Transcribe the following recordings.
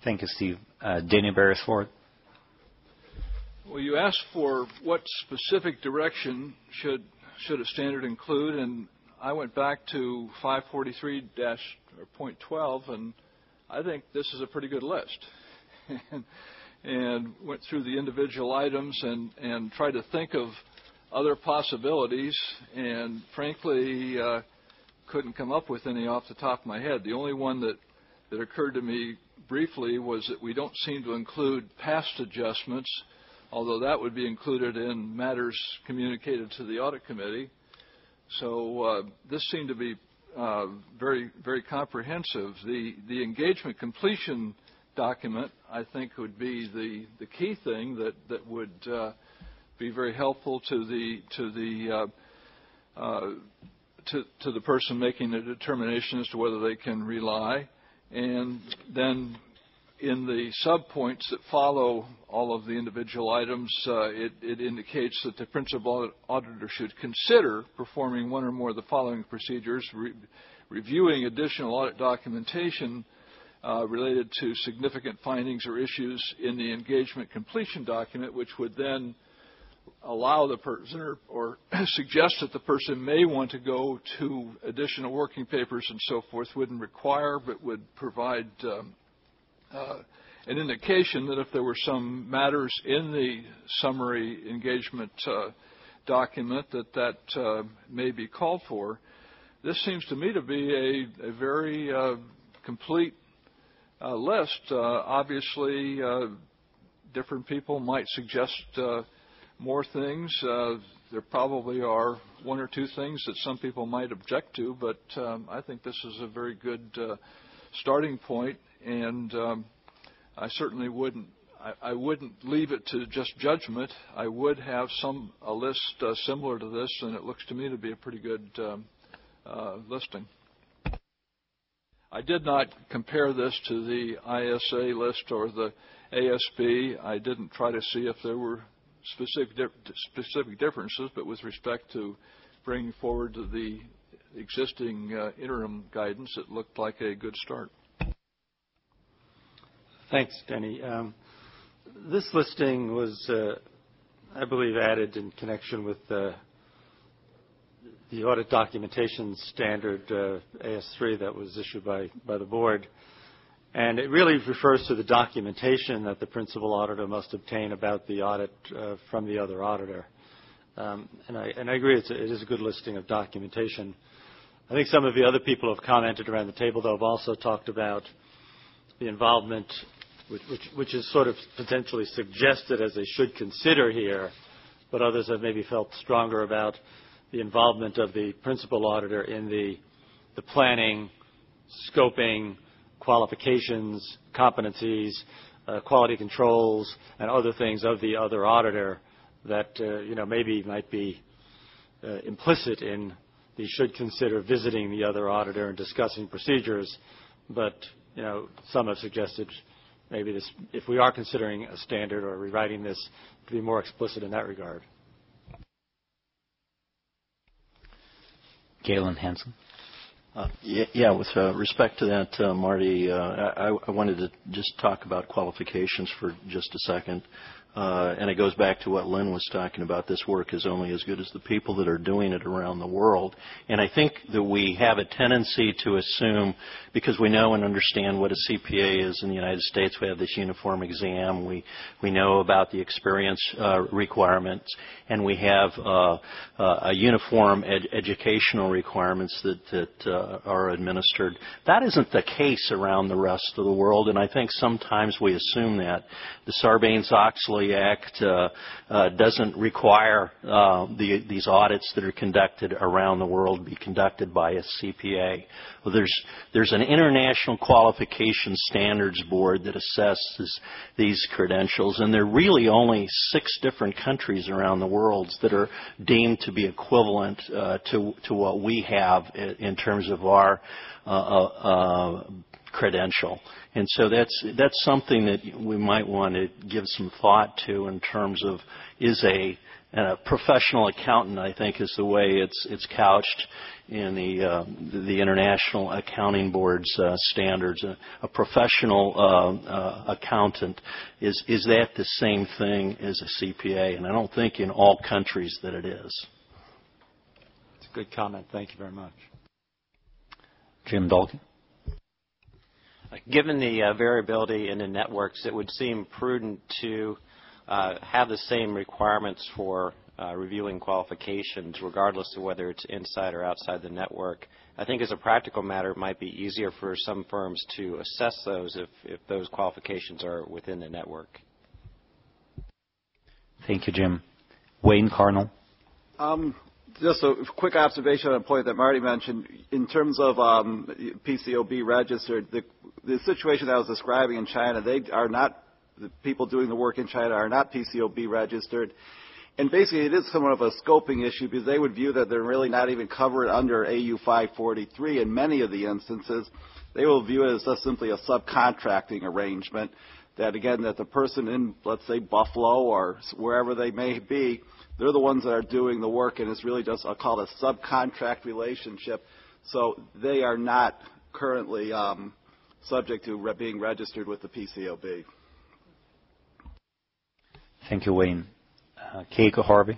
Thank you, Steve. Daniel Beresford. Well, you asked for what specific direction should a standard include, and I went back to 543-.12, and I think this is a pretty good list. and went through the individual items and tried to think of other possibilities, and frankly couldn't come up with any off the top of my head. The only one that occurred to me briefly was that we don't seem to include past adjustments, although that would be included in matters communicated to the audit committee. So this seemed to be very, very comprehensive. The engagement completion document, I think, would be the key thing that would be very helpful to the person making the determination as to whether they can rely. And then in the subpoints that follow all of the individual items, it indicates that the principal auditor should consider performing one or more of the following procedures: reviewing additional audit documentation related to significant findings or issues in the engagement completion document, which would then allow the person or suggest that the person may want to go to additional working papers and so forth. Wouldn't require, but would provide an indication that if there were some matters in the summary engagement document that may be called for. This seems to me to be a very complete list. Obviously, different people might suggest more things. There probably are one or two things that some people might object to, but I think this is a very good starting point, and I certainly wouldn't leave it to just judgment. I would have a list similar to this, and it looks to me to be a pretty good listing. I did not compare this to the ISA list or the ASB. I didn't try to see if there were specific differences, but with respect to bringing forward the existing interim guidance, it looked like a good start. Thanks, Denny. This listing was, I believe, added in connection with the audit documentation standard AS3 that was issued by the board. And it really refers to the documentation that the principal auditor must obtain about the audit from the other auditor. And I agree it is a good listing of documentation. I think some of the other people have commented around the table, though, have also talked about the involvement, which is sort of potentially suggested as they should consider here, but others have maybe felt stronger about the involvement of the principal auditor in the planning, scoping, qualifications, competencies, quality controls, and other things of the other auditor that maybe might be implicit in the should consider visiting the other auditor and discussing procedures. But some have suggested maybe this, if we are considering a standard or rewriting this, to be more explicit in that regard. Galen Hansen. With respect to that, Marty, I wanted to just talk about qualifications for just a second. And it goes back to what Lynn was talking about. This work is only as good as the people that are doing it around the world. And I think that we have a tendency to assume, because we know and understand what a CPA is in the United States, we have this uniform exam, we know about the experience requirements, and we have a uniform educational requirements that are administered. That isn't the case around the rest of the world, and I think sometimes we assume that. The Sarbanes-Oxley Act doesn't require these audits that are conducted around the world be conducted by a CPA. Well, there's an international qualification standards board that assesses these credentials, and there are really only 6 different countries around the world that are deemed to be equivalent to what we have in terms of our credential. And so that's something that we might want to give some thought to in terms of, is a And a professional accountant, I think, is the way it's couched in the International Accounting Board's standards. A professional accountant, is that the same thing as a CPA? And I don't think in all countries that it is. It's a good comment. Thank you very much. Jim Dolkin. Given the variability in the networks, it would seem prudent to have the same requirements for reviewing qualifications, regardless of whether it's inside or outside the network. I think as a practical matter, it might be easier for some firms to assess those if those qualifications are within the network. Thank you, Jim. Wayne Carnell. Just a quick observation on a point that Marty mentioned. In terms of PCOB registered, the situation that I was describing in China, the people doing the work in China are not PCOB registered. And basically it is somewhat of a scoping issue because they would view that they're really not even covered under AU 543 in many of the instances. They will view it as just simply a subcontracting arrangement that, again, that the person in, let's say, Buffalo or wherever they may be, they're the ones that are doing the work, and it's really just, I'll call it a subcontract relationship. So they are not currently subject to being registered with the PCOB. Thank you, Wayne. Keiko Harvey.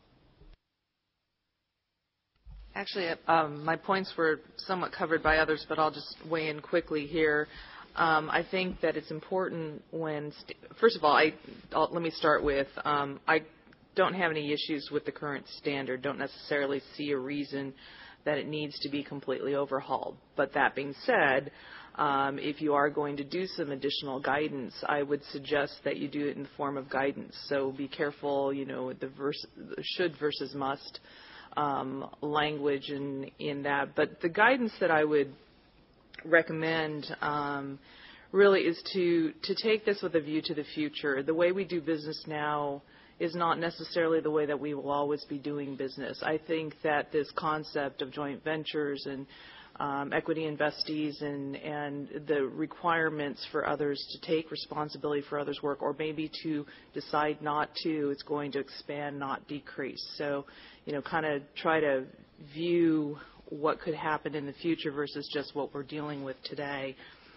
Actually, my points were somewhat covered by others, but I'll just weigh in quickly here. I think that it's important first of all, let me start with, I don't have any issues with the current standard, don't necessarily see a reason that it needs to be completely overhauled. But that being said, if you are going to do some additional guidance, I would suggest that you do it in the form of guidance. So be careful, the should versus must language in that. But the guidance that I would recommend really is to take this with a view to the future. The way we do business now is not necessarily the way that we will always be doing business. I think that this concept of joint ventures and equity investees and the requirements for others to take responsibility for others' work, or maybe to decide not to, it's going to expand, not decrease. So, kind of try to view what could happen in the future versus just what we're dealing with today.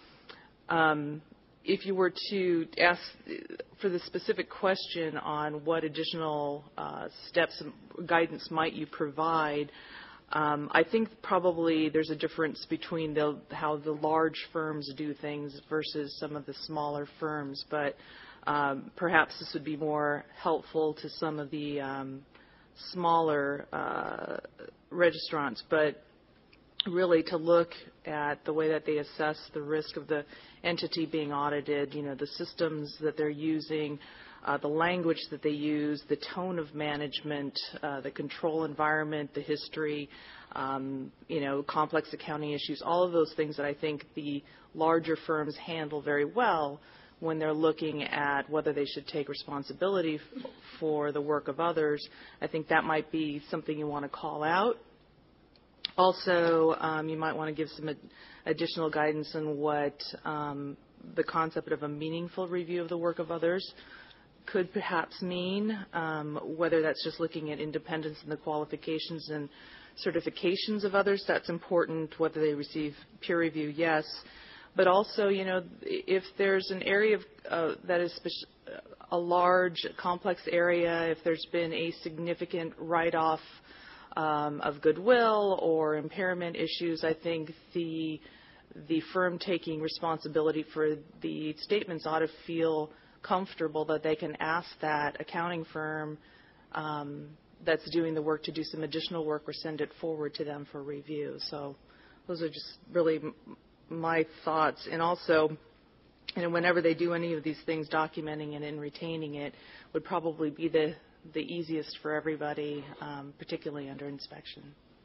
If you were to ask for the specific question on what additional steps and guidance might you provide, I think probably there's a difference between how the large firms do things versus some of the smaller firms. But perhaps this would be more helpful to some of the smaller registrants. But really to look at the way that they assess the risk of the entity being audited, the systems that they're using, the language that they use, the tone of management, the control environment, the history, complex accounting issues, all of those things that I think the larger firms handle very well when they're looking at whether they should take responsibility for the work of others. I think that might be something you want to call out. Also, you might want to give some additional guidance on what the concept of a meaningful review of the work of others could perhaps mean, whether that's just looking at independence and the qualifications and certifications of others. That's important. Whether they receive peer review, yes. But also, if there's an area that is a large, complex area, if there's been a significant write-off of goodwill or impairment issues, I think the firm taking responsibility for the statements ought to feel comfortable that they can ask that accounting firm that's doing the work to do some additional work or send it forward to them for review. So those are just really my thoughts. And also, whenever they do any of these things, documenting it and retaining it would probably be the easiest for everybody, particularly under inspection.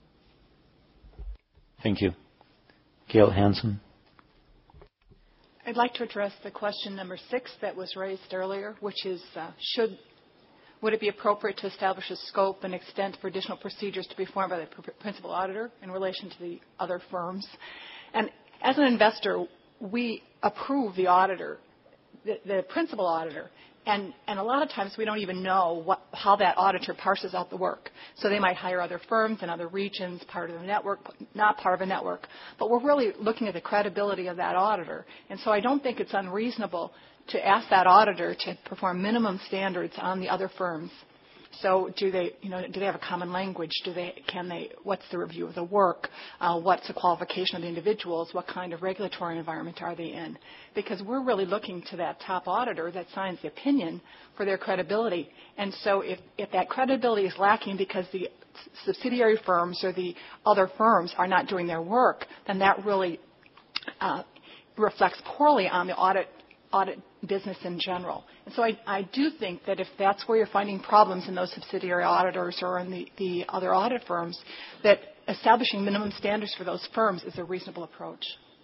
Thank you. Gail Hansen. I'd like to address the question number 6 that was raised earlier, which is would it be appropriate to establish a scope and extent for additional procedures to be formed by the principal auditor in relation to the other firms? And as an investor, we approve the auditor the principal auditor. And a lot of times we don't even know how that auditor parses out the work. So they might hire other firms in other regions, part of the network, not part of a network. But we're really looking at the credibility of that auditor. And so I don't think it's unreasonable to ask that auditor to perform minimum standards on the other firms. So do they have a common language? What's the review of the work? What's the qualification of the individuals? What kind of regulatory environment are they in? Because we're really looking to that top auditor that signs the opinion for their credibility. And so if that credibility is lacking because the subsidiary firms or the other firms are not doing their work, then that really reflects poorly on the audit business in general. And so I do think that if that's where you're finding problems in those subsidiary auditors or in the other audit firms, that establishing minimum standards for those firms is a reasonable approach.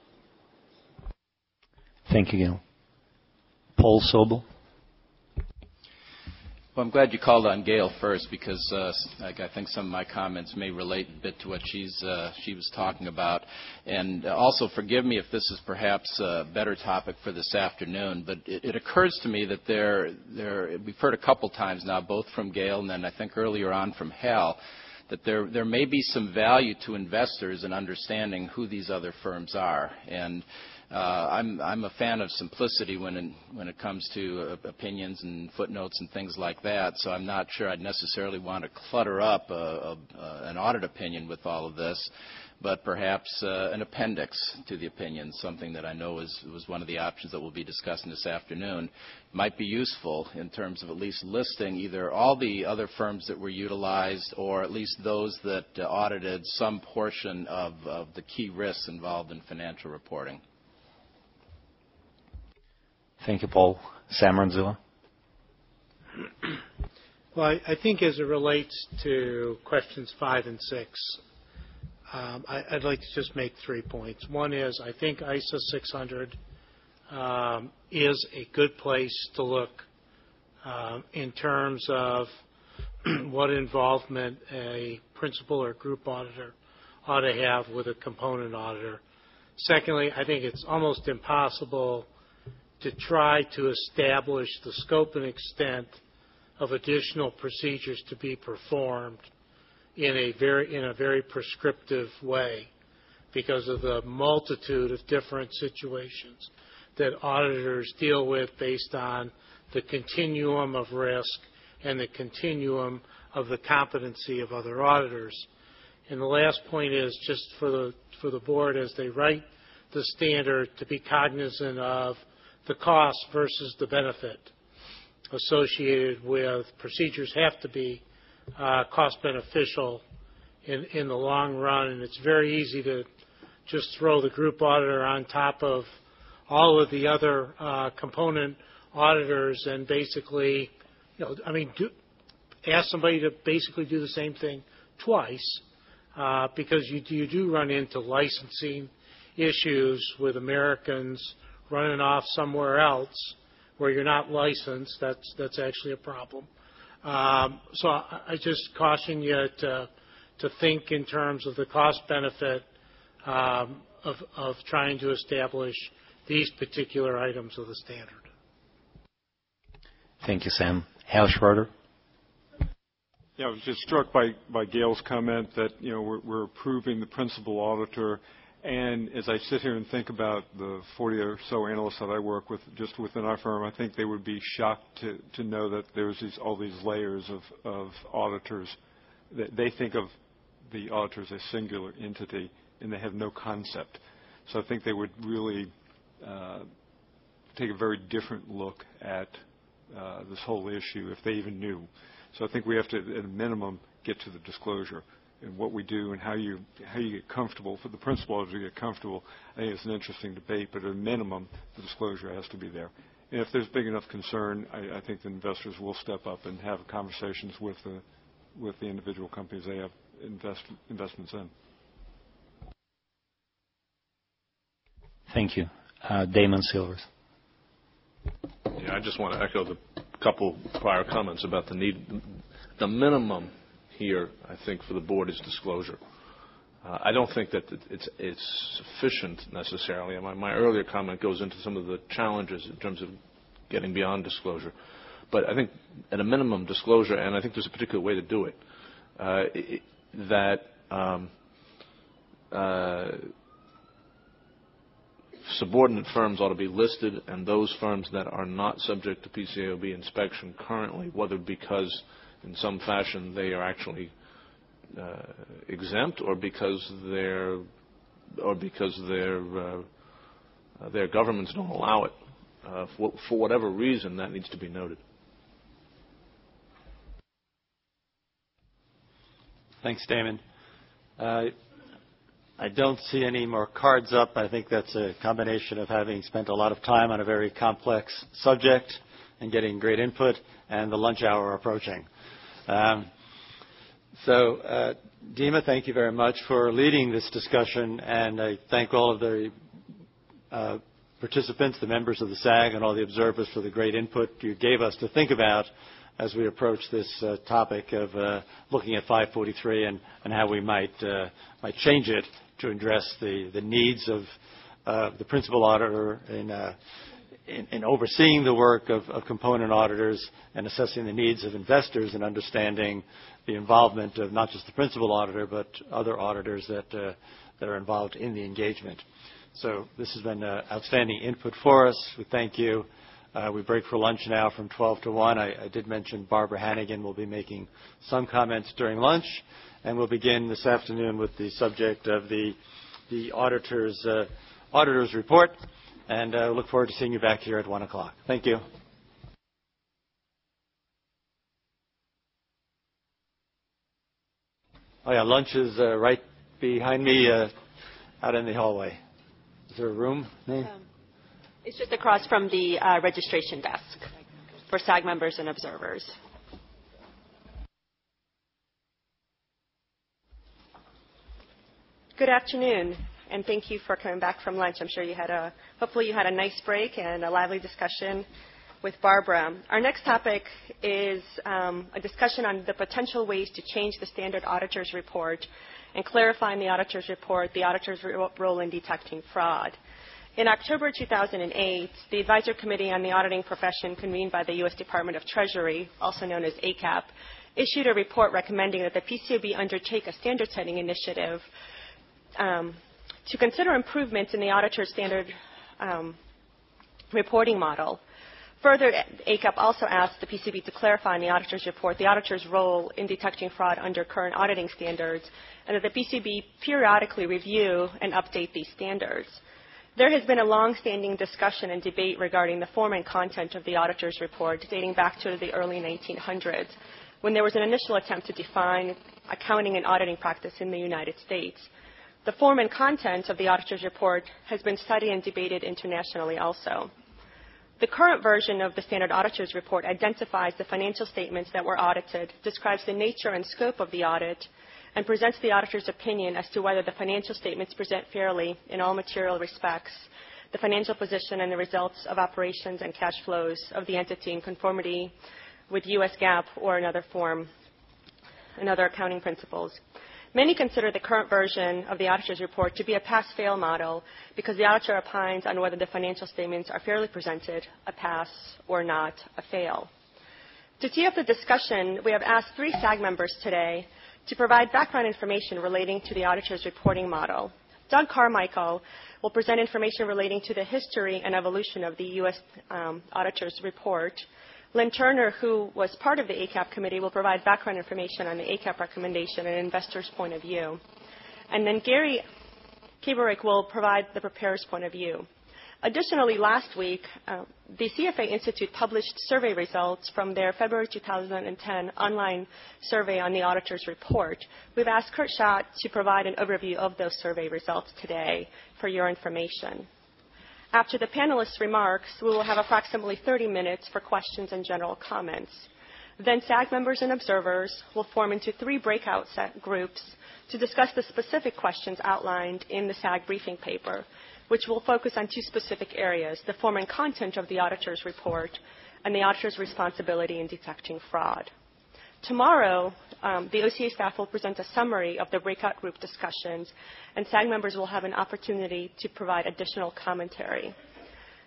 Thank you, Gail. Paul Sobel. Well, I'm glad you called on Gail first because I think some of my comments may relate a bit to what she was talking about. And also forgive me if this is perhaps a better topic for this afternoon, but it occurs to me that we've heard a couple times now, both from Gail and then I think earlier on from Hal, that there may be some value to investors in understanding who these other firms are. And I'm a fan of simplicity when it comes to opinions and footnotes and things like that, so I'm not sure I'd necessarily want to clutter up an audit opinion with all of this, but perhaps an appendix to the opinion, something that I know was one of the options that we'll be discussing this afternoon, might be useful in terms of at least listing either all the other firms that were utilized or at least those that audited some portion of the key risks involved in financial reporting. Thank you, Paul. Sam Ranzilla. Well, I think as it relates to questions 5 and 6, I'd like to just make 3 points. One is I think ISO 600 is a good place to look in terms of what involvement a principal or group auditor ought to have with a component auditor. Secondly, I think it's almost impossible to try to establish the scope and extent of additional procedures to be performed in a very prescriptive way because of the multitude of different situations that auditors deal with based on the continuum of risk and the continuum of the competency of other auditors. And the last point is just for the board as they write the standard to be cognizant of the cost versus the benefit associated with procedures have to be cost beneficial in the long run. And it's very easy to just throw the group auditor on top of all of the other component auditors and basically, ask somebody to basically do the same thing twice because you do run into licensing issues with Americans running off somewhere else where you're not licensed. That's actually a problem. So I just caution you to think in terms of the cost benefit of trying to establish these particular items of the standard. Thank you, Sam. Hal Schroeder. Yeah, I was just struck by Gail's comment that we're approving the principal auditor. And as I sit here and think about the 40 or so analysts that I work with just within our firm, I think they would be shocked to know that there's all these layers of auditors. They think of the auditor as a singular entity, and they have no concept. So I think they would really take a very different look at this whole issue if they even knew. So I think we have to, at a minimum, get to the disclosure and what we do and how you get comfortable. For the principal auditor to get comfortable, I think it's an interesting debate, but at a minimum, the disclosure has to be there. And if there's big enough concern, I think the investors will step up and have conversations with the individual companies they have investments in. Thank you. Damon Silvers. Yeah, I just want to echo the couple prior comments about the need. The minimum here, I think, for the board is disclosure. I don't think that it's sufficient necessarily. My earlier comment goes into some of the challenges in terms of getting beyond disclosure. But I think at a minimum disclosure, and I think there's a particular way to do it, that subordinate firms ought to be listed, and those firms that are not subject to PCAOB inspection currently, whether because in some fashion they are actually exempt, or because their governments don't allow it, for whatever reason, that needs to be noted. Thanks, Damon. I don't see any more cards up. I think that's a combination of having spent a lot of time on a very complex subject and getting great input, and the lunch hour approaching. Dima, thank you very much for leading this discussion, and I thank all of the participants, the members of the SAG, and all the observers for the great input you gave us to think about as we approach this topic of looking at 543 and how we might change it to address the needs of the principal auditor in overseeing the work of component auditors and assessing the needs of investors and understanding the involvement of not just the principal auditor but other auditors that are involved in the engagement. So this has been outstanding input for us. We thank you. We break for lunch now from 12 to 1. I did mention Barbara Hannigan will be making some comments during lunch, and we'll begin this afternoon with the subject of the auditor's report, and I look forward to seeing you back here at 1 o'clock. Thank you. Oh, yeah, lunch is right behind me out in the hallway. Is there a room? It's just across from the registration desk for SAG members and observers. Good afternoon, and thank you for coming back from lunch. I'm sure hopefully you had a nice break and a lively discussion with Barbara. Our next topic is a discussion on the potential ways to change the standard auditor's report and clarifying the auditor's report, the auditor's role in detecting fraud. In October 2008, the Advisory Committee on the Auditing Profession, convened by the U.S. Department of Treasury, also known as ACAP, issued a report recommending that the PCAOB undertake a standard-setting initiative to consider improvements in the auditor's standard reporting model. Further, ACAP also asked the PCAOB to clarify in the auditor's report the auditor's role in detecting fraud under current auditing standards, and that the PCAOB periodically review and update these standards. There has been a long-standing discussion and debate regarding the form and content of the auditor's report dating back to the early 1900s, when there was an initial attempt to define accounting and auditing practice in the United States. The form and content of the auditor's report has been studied and debated internationally also. The current version of the standard auditor's report identifies the financial statements that were audited, describes the nature and scope of the audit, and presents the auditor's opinion as to whether the financial statements present fairly in all material respects the financial position and the results of operations and cash flows of the entity in conformity with U.S. GAAP or another form and other accounting principles. Many consider the current version of the auditor's report to be a pass-fail model because the auditor opines on whether the financial statements are fairly presented, a pass or not, a fail. To tee up the discussion, we have asked 3 SAG members today to provide background information relating to the auditor's reporting model. Doug Carmichael will present information relating to the history and evolution of the U.S. auditor's report. Lynn Turner, who was part of the ACAP committee, will provide background information on the ACAP recommendation and an investor's point of view. And then Gary Kiberick will provide the preparer's point of view. Additionally, last week, the CFA Institute published survey results from their February 2010 online survey on the auditor's report. We've asked Kurt Schott to provide an overview of those survey results today for your information. After the panelists' remarks, we will have approximately 30 minutes for questions and general comments. Then SAG members and observers will form into 3 breakout groups to discuss the specific questions outlined in the SAG briefing paper, which will focus on 2 specific areas: the form and content of the auditor's report and the auditor's responsibility in detecting fraud. Tomorrow, the OCA staff will present a summary of the breakout group discussions, and SAG members will have an opportunity to provide additional commentary.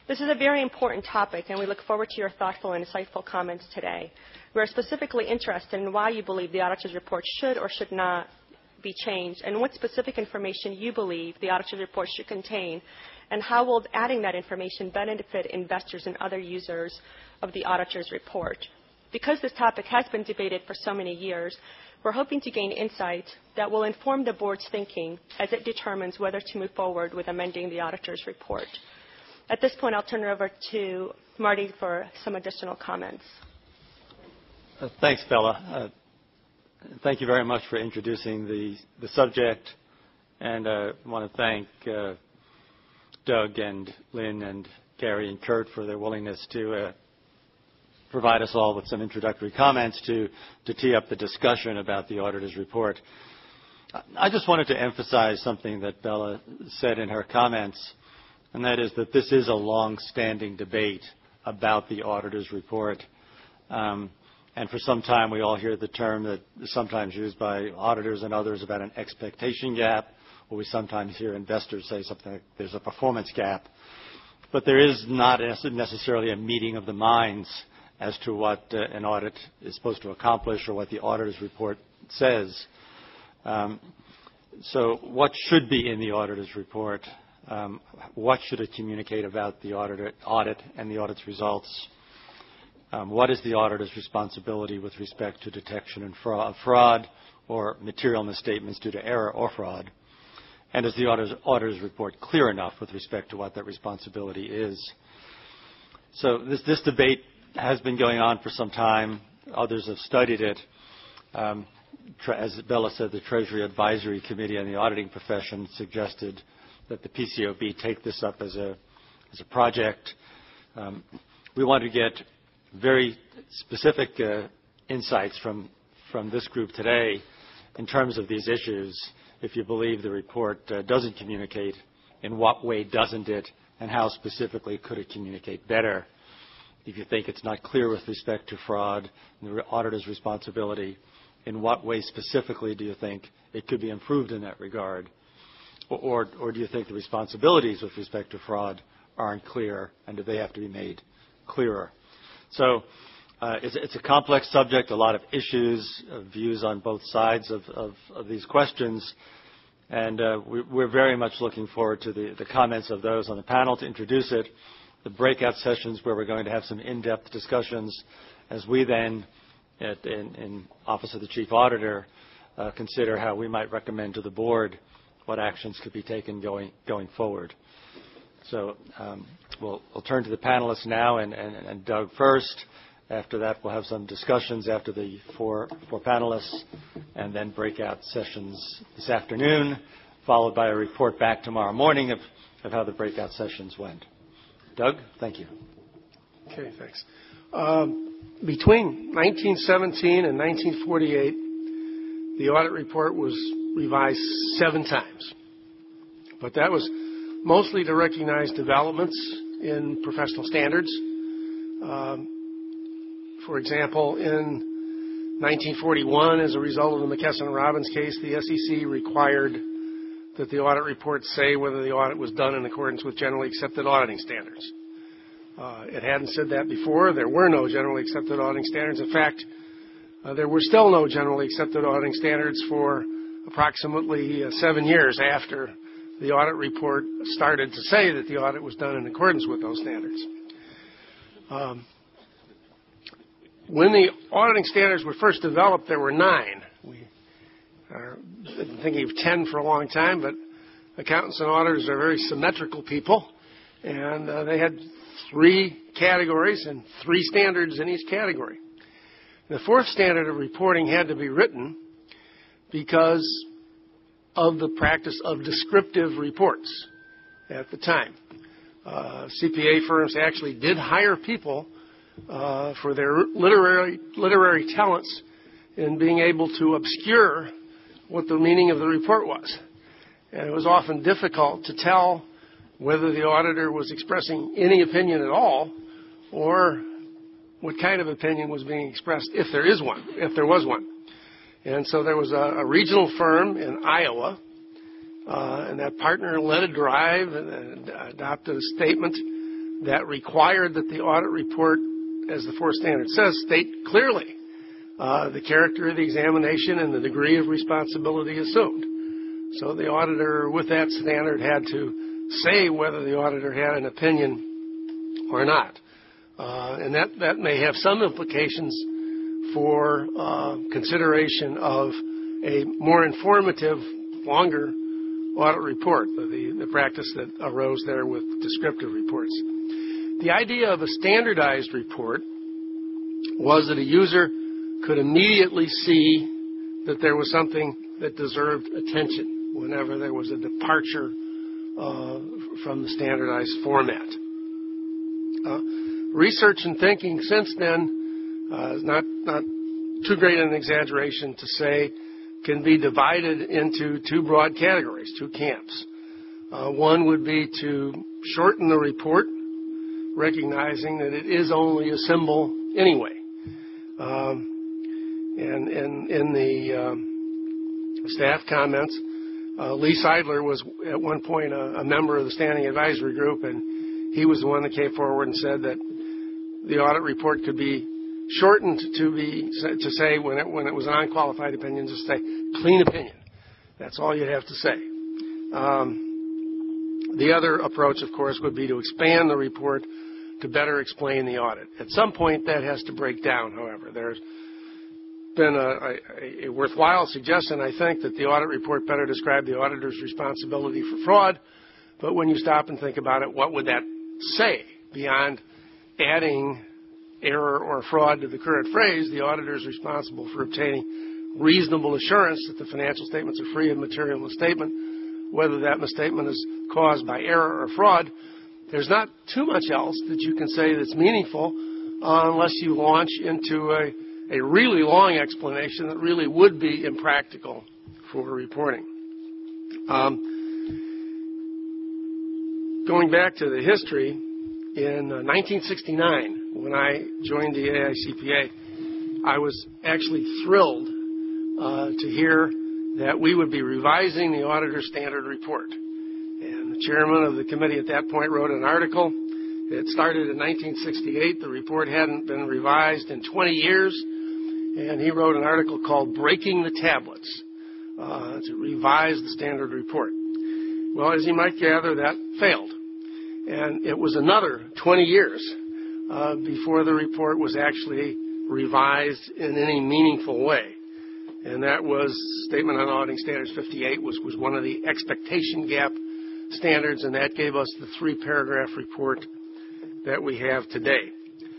This is a very important topic, and we look forward to your thoughtful and insightful comments today. We are specifically interested in why you believe the auditor's report should or should not be changed, and what specific information you believe the auditor's report should contain, and how will adding that information benefit investors and other users of the auditor's report. Because this topic has been debated for so many years, we're hoping to gain insight that will inform the board's thinking as it determines whether to move forward with amending the auditor's report. At this point, I'll turn it over to Marty for some additional comments. Thanks, Bella. Thank you very much for introducing the subject, and I want to thank Doug and Lynn and Gary and Kurt for their willingness to provide us all with some introductory comments to tee up the discussion about the auditor's report. I just wanted to emphasize something that Bella said in her comments, and that is that this is a long-standing debate about the auditor's report. And for some time, we all hear the term that is sometimes used by auditors and others about an expectation gap, or we sometimes hear investors say something like there's a performance gap. But there is not necessarily a meeting of the minds as to what an audit is supposed to accomplish or what the auditor's report says. So what should be in the auditor's report? What should it communicate about the audit and the audit's results? What is the auditor's responsibility with respect to detection and fraud or material misstatements due to error or fraud? And is the auditor's report clear enough with respect to what that responsibility is? So this debate has been going on for some time. Others have studied it. As Bella said, the Treasury Advisory Committee and the auditing profession suggested that the PCAOB take this up as a project. We want to get very specific insights from this group today in terms of these issues. If you believe the report doesn't communicate, in what way doesn't it, and how specifically could it communicate better? If you think it's not clear with respect to fraud and the auditor's responsibility, in what way specifically do you think it could be improved in that regard? Or do you think the responsibilities with respect to fraud aren't clear, and do they have to be made clearer? So it's a complex subject, a lot of issues, views on both sides of these questions, and we're very much looking forward to the comments of those on the panel to introduce it, the breakout sessions where we're going to have some in-depth discussions as we then, in Office of the Chief Auditor, consider how we might recommend to the board what actions could be taken going forward. So we'll turn to the panelists now, and Doug first. After that, we'll have some discussions after the four panelists, and then breakout sessions this afternoon, followed by a report back tomorrow morning of how the breakout sessions went. Doug, thank you. Okay, thanks. Between 1917 and 1948, the audit report was revised 7 times. But that was mostly to recognize developments in professional standards. For example, in 1941, as a result of the McKesson and Robbins case, the SEC required that the audit report say whether the audit was done in accordance with generally accepted auditing standards. It hadn't said that before. There were no generally accepted auditing standards. In fact, there were still no generally accepted auditing standards for approximately 7 years after the audit report started to say that the audit was done in accordance with those standards. When the auditing standards were first developed, there were 9. We are thinking of 10 for a long time, but accountants and auditors are very symmetrical people, and they had 3 categories and 3 standards in each category. The 4th standard of reporting had to be written because of the practice of descriptive reports at the time. CPA firms actually did hire people for their literary talents in being able to obscure what the meaning of the report was. And it was often difficult to tell whether the auditor was expressing any opinion at all or what kind of opinion was being expressed if there was one. And so there was a regional firm in Iowa, and that partner led a drive and adopted a statement that required that the audit report, as the fourth standard says, state clearly the character of the examination and the degree of responsibility assumed. So the auditor, with that standard, had to say whether the auditor had an opinion or not. And that may have some implications for consideration of a more informative, longer audit report, the practice that arose there with descriptive reports. The idea of a standardized report was that a user could immediately see that there was something that deserved attention whenever there was a departure from the standardized format. Research and thinking since then is not too great an exaggeration to say can be divided into two broad categories, two camps. One would be to shorten the report, recognizing that it is only a symbol anyway. And in the staff comments, Lee Seidler was at one point a member of the Standing Advisory Group, and he was the one that came forward and said that the audit report could be shortened to say when it was an unqualified opinion, just say clean opinion. That's all you'd have to say. The other approach, of course, would be to expand the report to better explain the audit. At some point, that has to break down, however. There's been a worthwhile suggestion, I think, that the audit report better describe the auditor's responsibility for fraud. But when you stop and think about it, what would that say beyond adding error or fraud to the current phrase? The auditor is responsible for obtaining reasonable assurance that the financial statements are free of material misstatement, whether that misstatement is caused by error or fraud. There's not too much else that you can say that's meaningful unless you launch into a really long explanation that really would be impractical for reporting. Going back to the history, in 1969, when I joined the AICPA, I was actually thrilled to hear that we would be revising the auditor's standard report. And the chairman of the committee at that point wrote an article. It started in 1968. The report hadn't been revised in 20 years. And he wrote an article called Breaking the Tablets to revise the standard report. Well, as you might gather, that failed. And it was another 20 years before the report was actually revised in any meaningful way. And that was Statement on Auditing Standards 58 was one of the expectation gap standards, and that gave us the 3-paragraph report that we have today.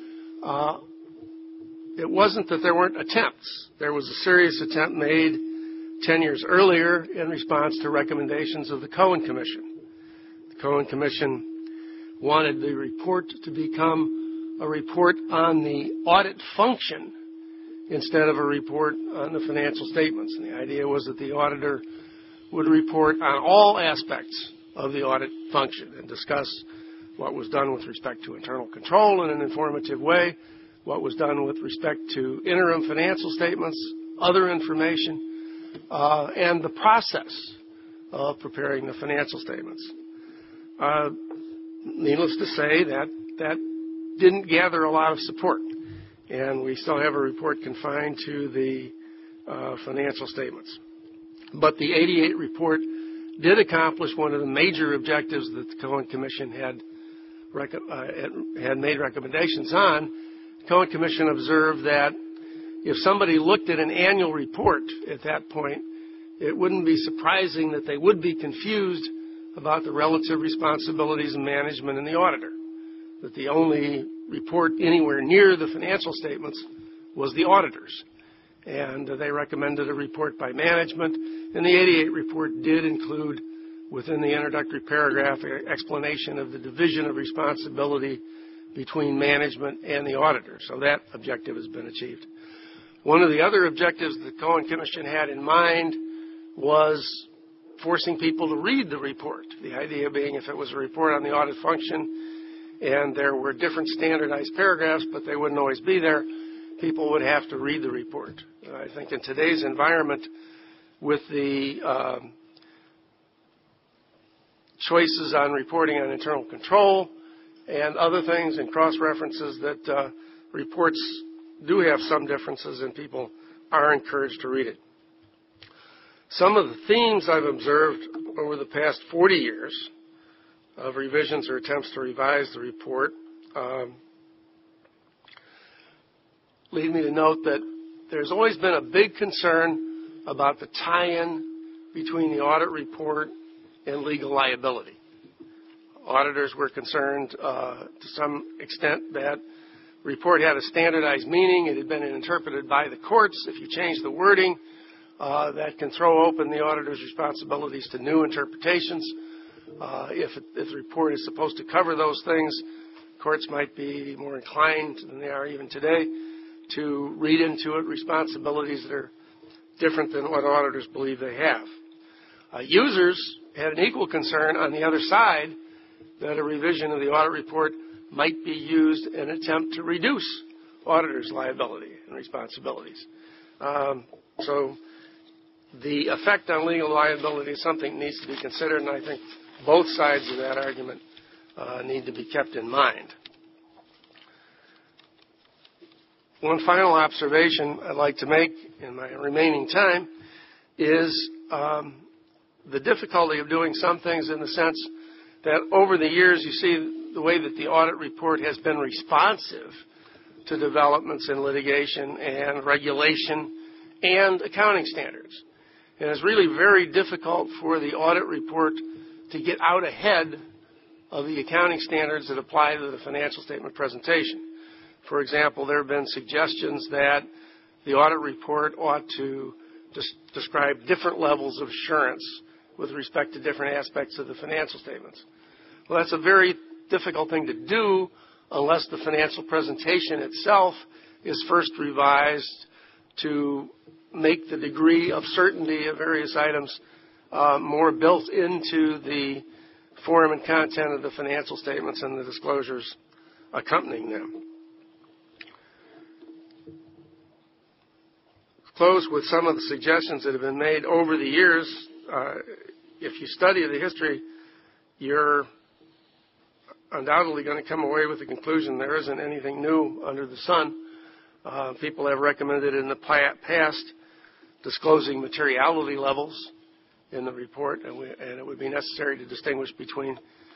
It wasn't that there weren't attempts. There was a serious attempt made 10 years earlier in response to recommendations of the Cohen Commission. The Cohen Commission wanted the report to become a report on the audit function instead of a report on the financial statements. And the idea was that the auditor would report on all aspects of the audit function and discuss what was done with respect to internal control in an informative way, what was done with respect to interim financial statements, other information, and the process of preparing the financial statements. Needless to say, that didn't gather a lot of support, and we still have a report confined to the financial statements. But the 88 report did accomplish one of the major objectives that the Cohen Commission had made recommendations on. The Cohen Commission observed that if somebody looked at an annual report at that point, it wouldn't be surprising that they would be confused about the relative responsibilities and management in the auditor, that the only report anywhere near the financial statements was the auditor's. And they recommended a report by management, and the 88 report did include, within the introductory paragraph, an explanation of the division of responsibility between management and the auditor. So that objective has been achieved. One of the other objectives the Cohen Commission had in mind was forcing people to read the report. The idea being if it was a report on the audit function and there were different standardized paragraphs, but they wouldn't always be there, people would have to read the report. I think in today's environment, with the choices on reporting on internal control and other things and cross-references that reports do have some differences and people are encouraged to read it. Some of the themes I've observed over the past 40 years of revisions or attempts to revise the report lead me to note that there's always been a big concern about the tie-in between the audit report and legal liability. Auditors were concerned to some extent that the report had a standardized meaning. It had been interpreted by the courts. If you change the wording, that can throw open the auditor's responsibilities to new interpretations. If the report is supposed to cover those things, courts might be more inclined than they are even today to read into it responsibilities that are different than what auditors believe they have. Users had an equal concern on the other side that a revision of the audit report might be used in an attempt to reduce auditors' liability and responsibilities. So the effect on legal liability is something that needs to be considered, and I think both sides of that argument need to be kept in mind. One final observation I'd like to make in my remaining time is the difficulty of doing some things in the sense that over the years you see the way that the audit report has been responsive to developments in litigation and regulation and accounting standards. And it's really very difficult for the audit report to get out ahead of the accounting standards that apply to the financial statement presentation. For example, there have been suggestions that the audit report ought to describe different levels of assurance with respect to different aspects of the financial statements. Well, that's a very difficult thing to do unless the financial presentation itself is first revised to make the degree of certainty of various items more built into the form and content of the financial statements and the disclosures accompanying them. Close with some of the suggestions that have been made over the years. If you study the history, you're undoubtedly going to come away with the conclusion there isn't anything new under the sun. People have recommended in the past disclosing materiality levels in the report, and it would be necessary to distinguish between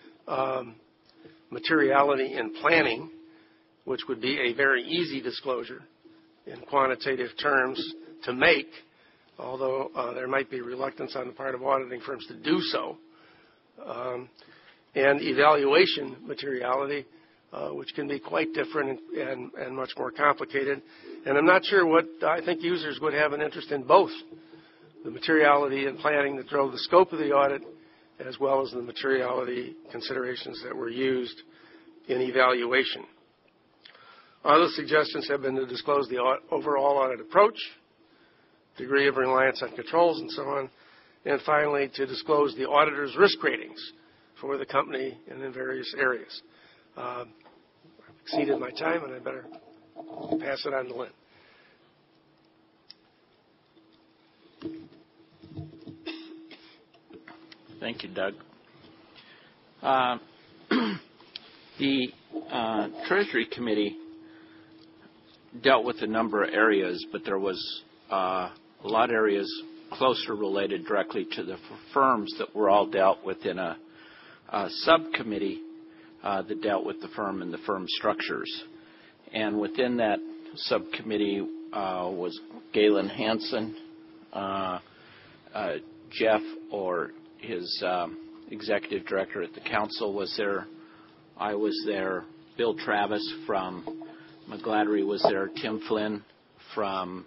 materiality and planning, which would be a very easy disclosure in quantitative terms to make, although there might be reluctance on the part of auditing firms to do so, and evaluation materiality, which can be quite different and much more complicated. And I'm not sure what I think users would have an interest in both, the materiality and planning that drove the scope of the audit, as well as the materiality considerations that were used in evaluation. Other suggestions have been to disclose the overall audit approach, degree of reliance on controls, and so on, and finally to disclose the auditor's risk ratings for the company and in various areas. I've exceeded my time, and I better pass it on to Lynn. Thank you, Doug. The Treasury Committee dealt with a number of areas, but there was a lot of areas closer related directly to the firms that were all dealt with in a subcommittee that dealt with the firm and the firm structures. And within that subcommittee was Galen Hansen, Jeff, or his executive director at the council was there. I was there. Bill Travis from McGladrey was there. Tim Flynn from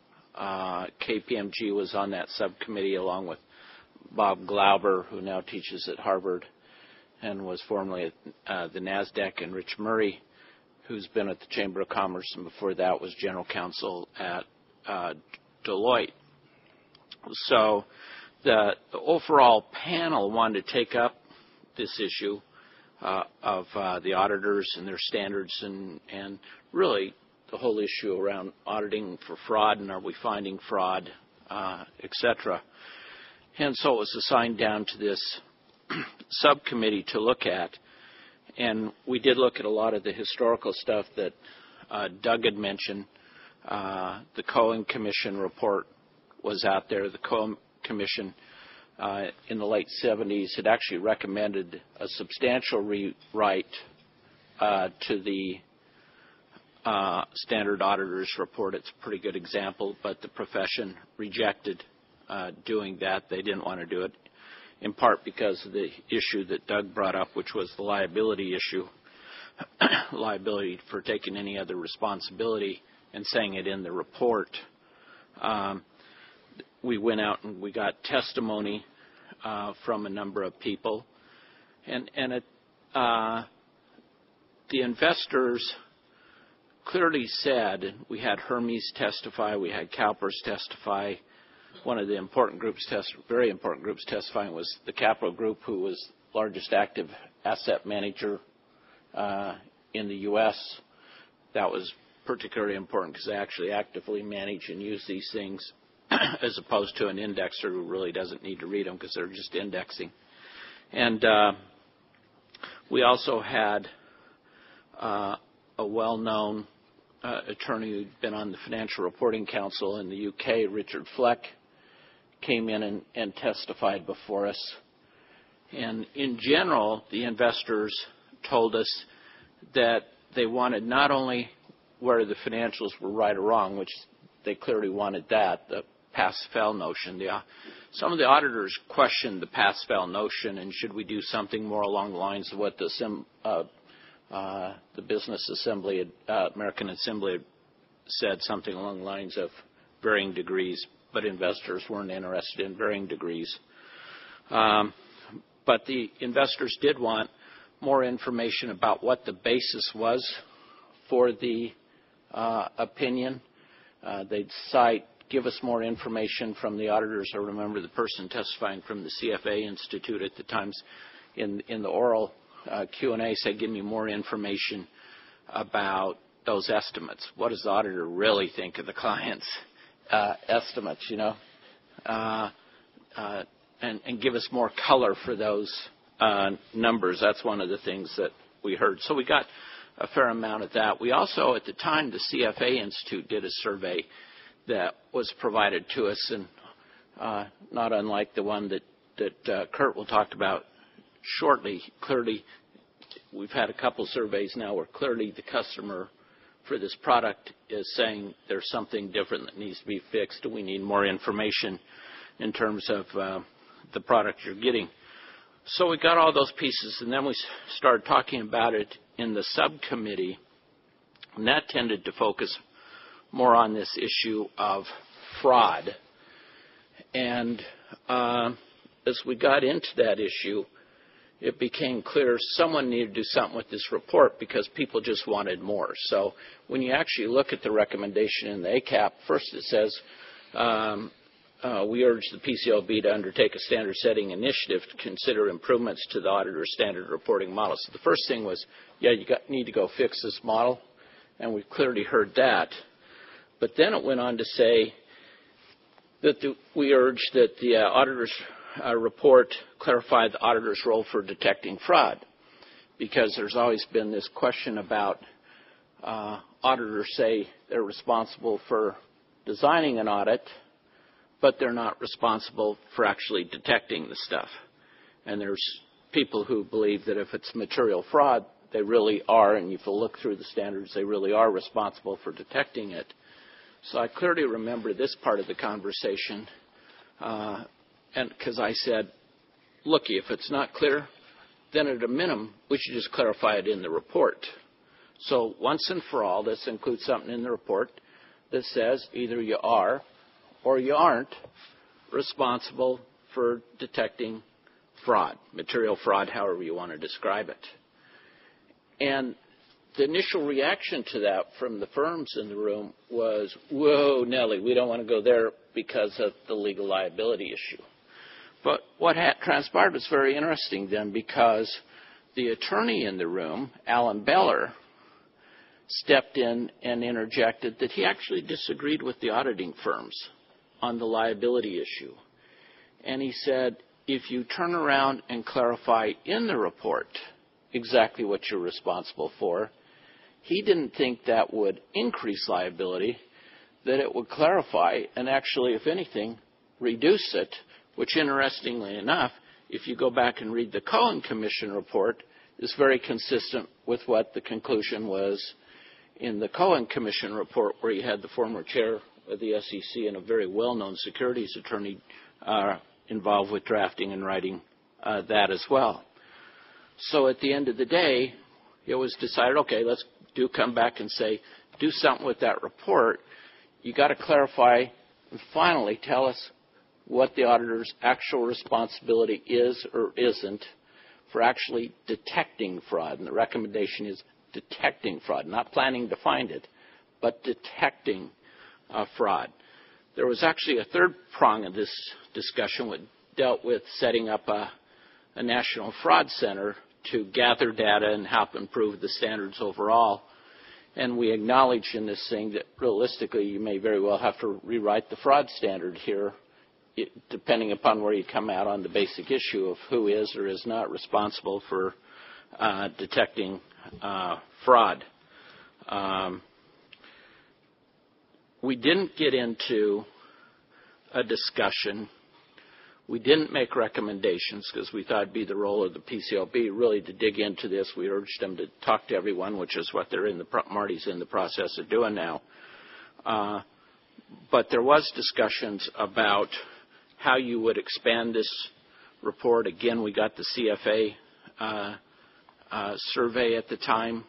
KPMG was on that subcommittee, along with Bob Glauber, who now teaches at Harvard and was formerly at the NASDAQ, and Rich Murray, who's been at the Chamber of Commerce, and before that was general counsel at Deloitte. So the overall panel wanted to take up this issue of the auditors and their standards and really the whole issue around auditing for fraud and are we finding fraud, et cetera. And so it was assigned down to this subcommittee to look at. And we did look at a lot of the historical stuff that Doug had mentioned. The Cohen Commission report was out there. The Cohen Commission in the late 70s had actually recommended a substantial rewrite to the Standard Auditor's report. It's a pretty good example, but the profession rejected doing that. They didn't want to do it, in part because of the issue that Doug brought up, which was the liability issue, liability for taking any other responsibility and saying it in the report. We went out and we got testimony from a number of people, and the investors clearly said, we had Hermes testify, we had CalPERS testify. One of the important groups, very important groups testifying was the Capital Group, who was the largest active asset manager in the U.S. That was particularly important because they actually actively manage and use these things as opposed to an indexer who really doesn't need to read them because they're just indexing. And we also had a well-known attorney who'd been on the Financial Reporting Council in the UK, Richard Fleck, came in and testified before us. And in general, the investors told us that they wanted not only where the financials were right or wrong, which they clearly wanted that, the pass-fail notion. Some of the auditors questioned the pass-fail notion, and should we do something more along the lines of what the Business Assembly, American Assembly had said, something along the lines of varying degrees, but investors weren't interested in varying degrees. But the investors did want more information about what the basis was for the opinion. They'd cite, give us more information from the auditors. I remember the person testifying from the CFA Institute at the times in the oral Q&A said, give me more information about those estimates. What does the auditor really think of the client's estimates, you know? And give us more color for those numbers. That's one of the things that we heard. So we got a fair amount of that. We also, at the time, the CFA Institute did a survey that was provided to us, and not unlike the one that Kurt will talk about shortly. Clearly, we've had a couple surveys now where clearly the customer for this product is saying there's something different that needs to be fixed, and we need more information in terms of the product you're getting. So we got all those pieces, and then we started talking about it in the subcommittee, and that tended to focus more on this issue of fraud. And as we got into that issue, it became clear someone needed to do something with this report because people just wanted more. So when you actually look at the recommendation in the ACAP, first it says, we urge the PCAOB to undertake a standard-setting initiative to consider improvements to the auditor's standard reporting model. So the first thing was, yeah, you need to go fix this model, and we clearly heard that. But then it went on to say that we urge that the auditor's report clarify the auditor's role for detecting fraud, because there's always been this question about auditors say they're responsible for designing an audit, but they're not responsible for actually detecting the stuff. And there's people who believe that if it's material fraud, they really are, and if you look through the standards, they really are responsible for detecting it. So I clearly remember this part of the conversation, and because I said, looky, if it's not clear, then at a minimum, we should just clarify it in the report. So once and for all, this includes something in the report that says either you are or you aren't responsible for detecting fraud, material fraud, however you want to describe it. And the initial reaction to that from the firms in the room was, whoa, Nellie, we don't want to go there because of the legal liability issue. But what transpired was very interesting then, because the attorney in the room, Alan Beller, stepped in and interjected that he actually disagreed with the auditing firms on the liability issue. And he said, if you turn around and clarify in the report exactly what you're responsible for. He didn't think that would increase liability, that it would clarify and actually, if anything, reduce it, which interestingly enough, if you go back and read the Cohen Commission report, is very consistent with what the conclusion was in the Cohen Commission report, where you had the former chair of the SEC and a very well-known securities attorney involved with drafting and writing that as well. So at the end of the day, it was decided, okay, let's come back and say, do something with that report. You got to clarify and finally tell us what the auditor's actual responsibility is or isn't for actually detecting fraud. And the recommendation is detecting fraud, not planning to find it, but detecting fraud. There was actually a third prong of this discussion which dealt with setting up a national fraud center to gather data and help improve the standards overall. And we acknowledge in this thing that realistically you may very well have to rewrite the fraud standard here, depending upon where you come out on the basic issue of who is or is not responsible for detecting fraud. We didn't get into a discussion. We didn't make recommendations because we thought it'd be the role of the PCOB really to dig into this. We urged them to talk to everyone, which is what Marty's in the process of doing now. But there was discussions about how you would expand this report. Again, we got the CFA survey at the time.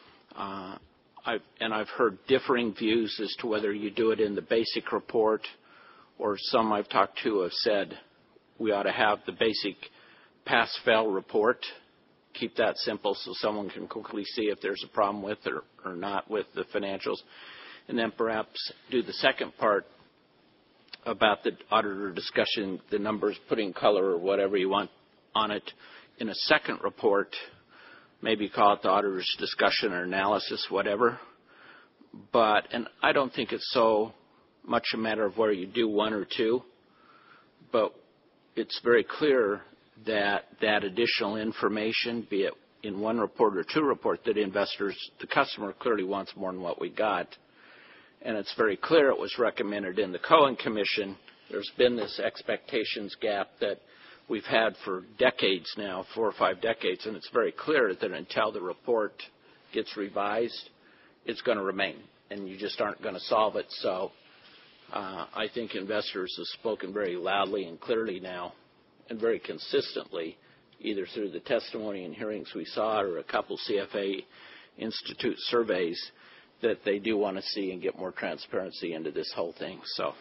I've heard differing views as to whether you do it in the basic report, or some I've talked to have said we ought to have the basic pass-fail report, keep that simple so someone can quickly see if there's a problem with it or not with the financials, and then perhaps do the second part about the auditor discussion, the numbers, putting color or whatever you want on it in a second report, maybe call it the auditor's discussion or analysis, whatever. And I don't think it's so much a matter of where you do one or two, but it's very clear that that additional information, be it in one report or two report, that the customer clearly wants more than what we got. And it's very clear it was recommended in the Cohen Commission. There's been this expectations gap that we've had for decades now, 4 or 5 decades, and it's very clear that until the report gets revised, it's going to remain, and you just aren't going to solve it. So I think investors have spoken very loudly and clearly now, and very consistently, either through the testimony and hearings we saw or a couple CFA Institute surveys, that they do want to see and get more transparency into this whole thing. So,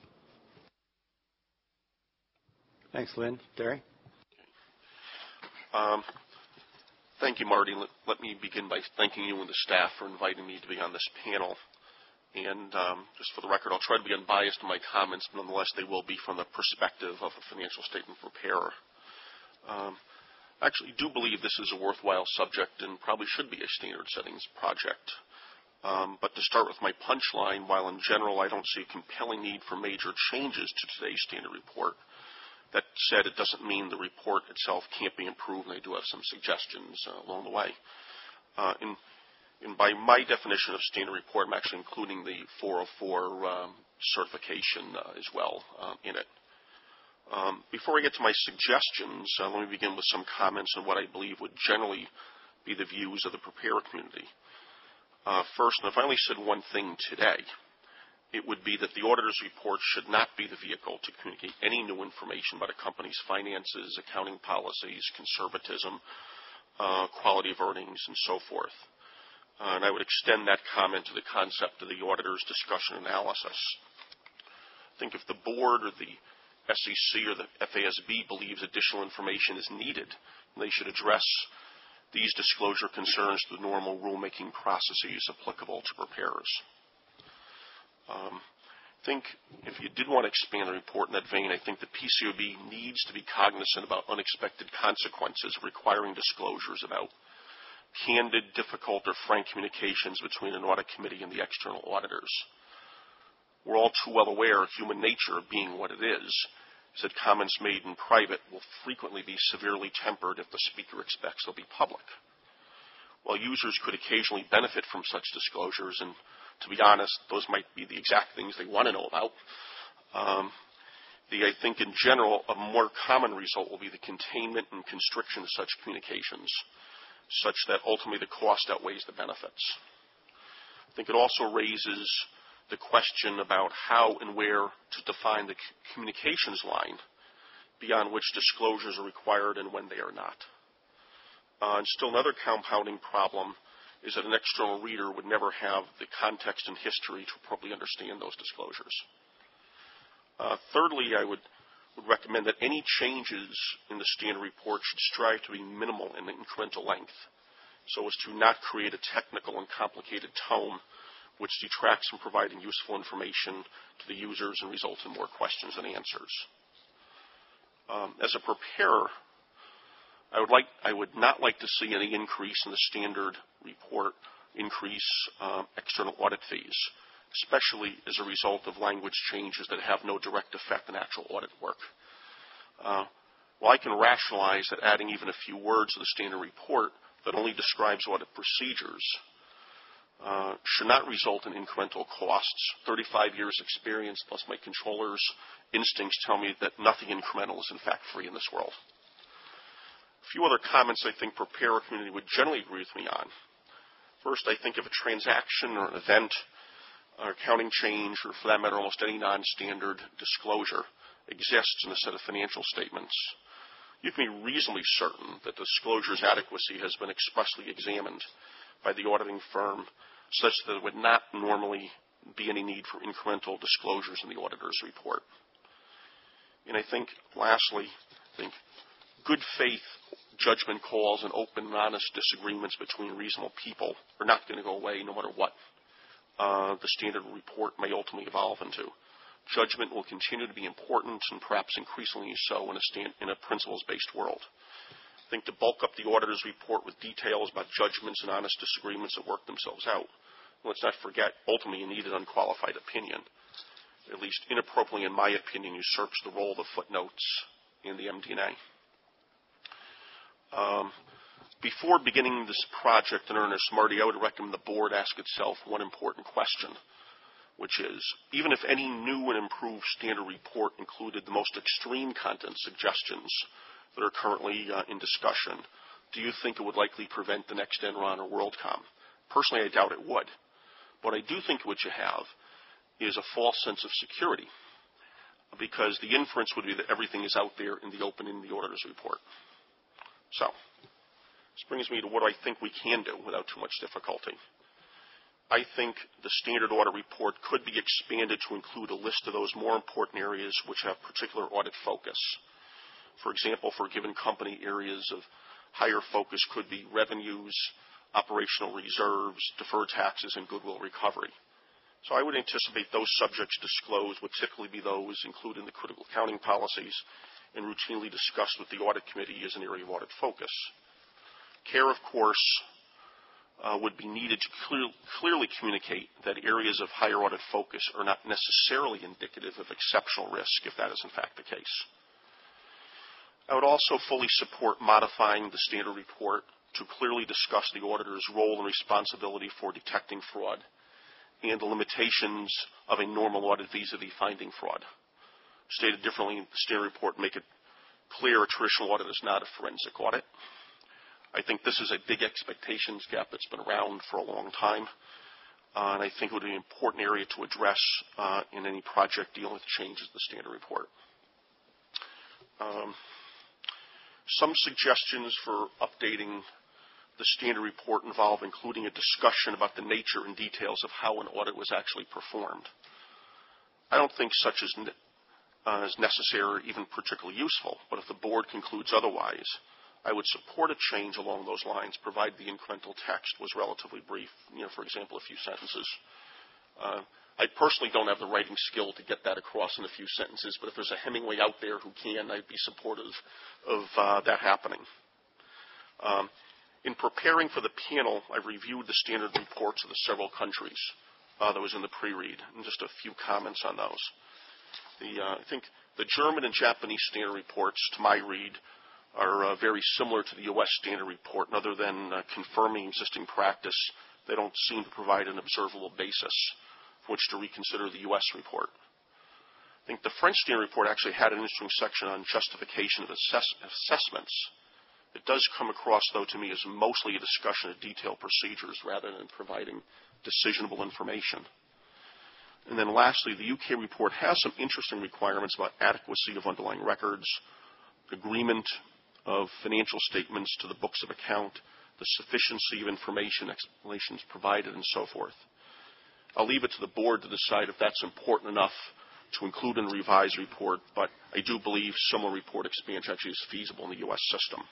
thanks, Lynn. Derry? Thank you, Marty. Let me begin by thanking you and the staff for inviting me to be on this panel. And just for the record, I'll try to be unbiased in my comments, but nonetheless, they will be from the perspective of a financial statement preparer. I actually do believe this is a worthwhile subject and probably should be a standard settings project. But to start with my punchline, while in general I don't see a compelling need for major changes to today's standard report, that said, it doesn't mean the report itself can't be improved, and I do have some suggestions along the way. And by my definition of standard report, I'm actually including the 404 certification as well in it. Before I get to my suggestions, let me begin with some comments on what I believe would generally be the views of the preparer community. First, and if I only said one thing today, it would be that the auditor's report should not be the vehicle to communicate any new information about a company's finances, accounting policies, conservatism, quality of earnings, and so forth. And I would extend that comment to the concept of the auditor's discussion analysis. I think if the board or the SEC or the FASB believes additional information is needed, they should address these disclosure concerns through the normal rulemaking processes applicable to preparers. I think if you did want to expand the report in that vein, I think the PCOB needs to be cognizant about unexpected consequences requiring disclosures about candid, difficult, or frank communications between an audit committee and the external auditors. We're all too well aware of human nature being what it is that comments made in private will frequently be severely tempered if the speaker expects they'll be public. while users could occasionally benefit from such disclosures, and to be honest, those might be the exact things they want to know about, I think in general a more common result will be the containment and constriction of such communications, such that ultimately the cost outweighs the benefits. I think it also raises the question about how and where to define the communications line beyond which disclosures are required and when they are not. And still another compounding problem is that an external reader would never have the context and history to properly understand those disclosures. Thirdly, I would recommend that any changes in the standard report should strive to be minimal in incremental length, so as to not create a technical and complicated tome which detracts from providing useful information to the users and results in more questions than answers. As a preparer, I would not like to see any increase in the standard report increase external audit fees, especially as a result of language changes that have no direct effect on actual audit work. While I can rationalize that adding even a few words to the standard report that only describes audit procedures should not result in incremental costs. 35 years experience plus my controller's instincts tell me that nothing incremental is in fact free in this world. A few other comments I think preparer community would generally agree with me on. First, I think if a transaction or an event or accounting change, or for that matter almost any non-standard disclosure exists in a set of financial statements, you can be reasonably certain that the disclosure's adequacy has been expressly examined by the auditing firm such that there would not normally be any need for incremental disclosures in the auditor's report. And I think, lastly, good faith judgment calls and open and honest disagreements between reasonable people are not going to go away no matter what the standard report may ultimately evolve into. Judgment will continue to be important and perhaps increasingly so in a principles-based world. I think to bulk up the auditor's report with details about judgments and honest disagreements that work themselves out, let's not forget, ultimately you need an unqualified opinion. At least inappropriately, in my opinion, usurps the role of the footnotes in the MD&A. Before beginning this project in earnest, Marty, I would recommend the board ask itself one important question, which is, even if any new and improved standard report included the most extreme content suggestions that are currently in discussion, do you think it would likely prevent the next Enron or WorldCom? Personally, I doubt it would. What I do think what you have is a false sense of security, because the inference would be that everything is out there in the open in the auditor's report. So, this brings me to what I think we can do without too much difficulty. I think the standard audit report could be expanded to include a list of those more important areas which have particular audit focus. For example, for a given company, areas of higher focus could be revenues, operational reserves, deferred taxes, and goodwill recovery. So I would anticipate those subjects disclosed would typically be those included in the critical accounting policies and routinely discussed with the audit committee as an area of audit focus. CARE, of course, would be needed to clearly communicate that areas of higher audit focus are not necessarily indicative of exceptional risk, if that is in fact the case. I would also fully support modifying the standard report to clearly discuss the auditor's role and responsibility for detecting fraud and the limitations of a normal audit vis-a-vis finding fraud. Stated differently, the standard report make it clear a traditional audit is not a forensic audit. I think this is a big expectations gap that's been around for a long time, and I think it would be an important area to address in any project dealing with changes to the standard report. Some suggestions for updating the standard report involve including a discussion about the nature and details of how an audit was actually performed. I don't think such is necessary or even particularly useful, but if the board concludes otherwise, I would support a change along those lines, provided the incremental text was relatively brief, for example, a few sentences. I personally don't have the writing skill to get that across in a few sentences, but if there's a Hemingway out there who can, I'd be supportive of that happening. In preparing for the panel, I've reviewed the standard reports of the several countries that was in the pre-read, and just a few comments on those. I think the German and Japanese standard reports, to my read, are very similar to the U.S. standard report, and other than confirming existing practice, they don't seem to provide an observable basis for which to reconsider the U.S. report. I think the French standard report actually had an interesting section on justification of assessments. It does come across, though, to me as mostly a discussion of detailed procedures rather than providing decisionable information. And then lastly, the UK report has some interesting requirements about adequacy of underlying records, agreement of financial statements to the books of account, the sufficiency of information, explanations provided, and so forth. I'll leave it to the board to decide if that's important enough to include in the revised report, but I do believe similar report expansion actually is feasible in the U.S. system.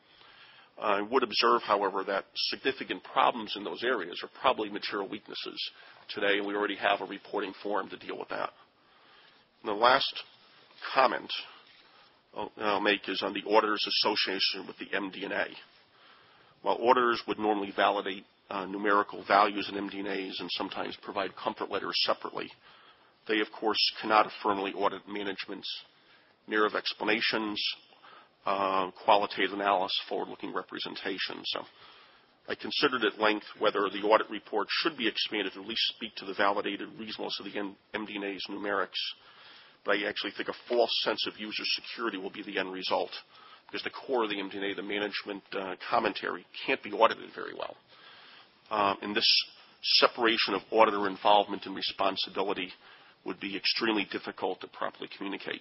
I would observe, however, that significant problems in those areas are probably material weaknesses today, and we already have a reporting forum to deal with that. And the last comment I'll make is on the auditor's association with the MD&A. While auditors would normally validate numerical values in MD&As and sometimes provide comfort letters separately, they, of course, cannot affirmably audit management's narrative explanations, qualitative analysis, forward-looking representation. So I considered at length whether the audit report should be expanded to at least speak to the validated reasonableness of the MD&A's numerics. But I actually think a false sense of user security will be the end result, because the core of the MD&A, the management commentary, can't be audited very well. And this separation of auditor involvement and responsibility would be extremely difficult to properly communicate.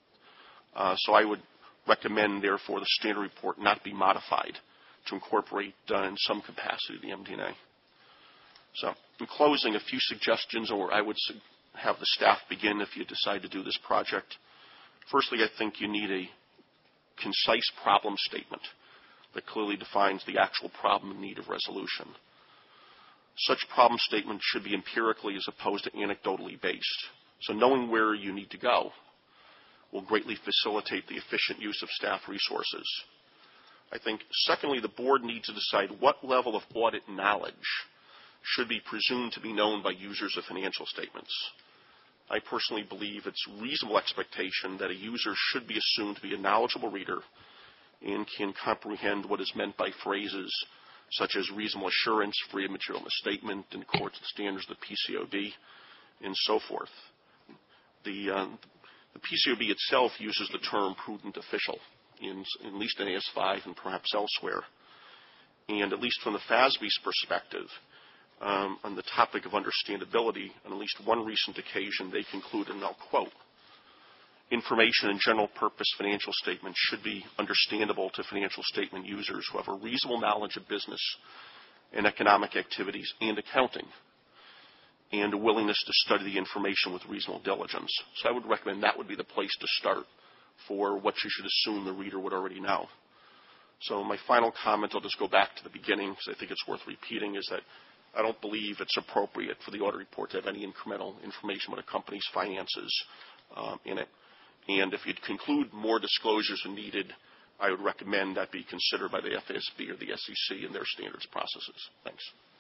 So I would recommend, therefore, the standard report not be modified to incorporate in some capacity the MD&A. So in closing, a few suggestions, or I would have the staff begin if you decide to do this project. Firstly, I think you need a concise problem statement that clearly defines the actual problem in need of resolution. Such problem statement should be empirically as opposed to anecdotally based. So knowing where you need to go will greatly facilitate the efficient use of staff resources. I think, secondly, the board needs to decide what level of audit knowledge should be presumed to be known by users of financial statements. I personally believe it's a reasonable expectation that a user should be assumed to be a knowledgeable reader and can comprehend what is meant by phrases such as reasonable assurance, free of material misstatement, in accordance with standards of the PCAOB, and so forth. The PCAOB itself uses the term prudent official, at least in AS5 and perhaps elsewhere. And at least from the FASB's perspective, on the topic of understandability, on at least one recent occasion, they concluded, and I'll quote, information in general purpose financial statements should be understandable to financial statement users who have a reasonable knowledge of business and economic activities and accounting, and a willingness to study the information with reasonable diligence. So I would recommend that would be the place to start for what you should assume the reader would already know. So my final comment, I'll just go back to the beginning because I think it's worth repeating, is that I don't believe it's appropriate for the audit report to have any incremental information about a company's finances in it. And if you'd conclude more disclosures are needed, I would recommend that be considered by the FASB or the SEC in their standards processes. Thanks.